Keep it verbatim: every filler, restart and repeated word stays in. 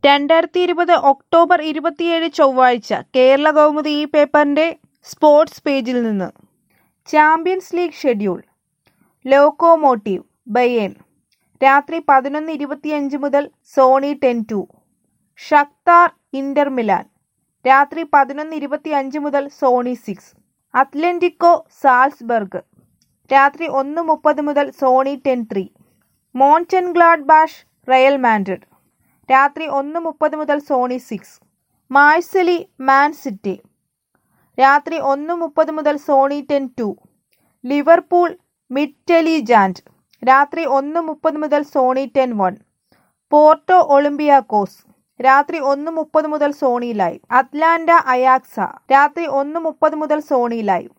രണ്ടായിരത്തി ഇരുപത് ഒക്ടോബർ ഇരുപത്തിയേഴ് ചൊവ്വാഴ്ച കേരള കൗമുദി ഈ പേപ്പറിന്റെ സ്പോർട്സ് പേജിൽ നിന്ന് Champions League schedule. Lokomotiv Bayern രാത്രി പതിനൊന്ന് ഇരുപത്തിയഞ്ച് മുതൽ Sony Ten Two. Shakhtar Inter Milan രാത്രി പതിനൊന്ന് ഇരുപത്തിയഞ്ച് മുതൽ സോണി സിക്സ്. അത്ലന്റിക്കോ സാൽസ്ബർഗ് രാത്രി ഒന്ന് മുപ്പത് മുതൽ Sony Ten Three. Mönchengladbach Real Madrid രാത്രി ഒന്ന് മുപ്പത് മുതൽ Sony Six. Marseille Man City രാത്രി ഒന്ന് മുപ്പത് മുതൽ Sony Ten Two. Liverpool Midtjylland രാത്രി ഒന്ന് മുപ്പത് മുതൽ Sony Ten One. Porto Olympiacos രാത്രി ഒന്ന് മുപ്പത് മുതൽ സോണി ലൈവ്. അറ്റ്ലാന്റ അയാക്സ രാത്രി ഒന്ന് മുപ്പത് മുതൽ സോണി ലൈവ്.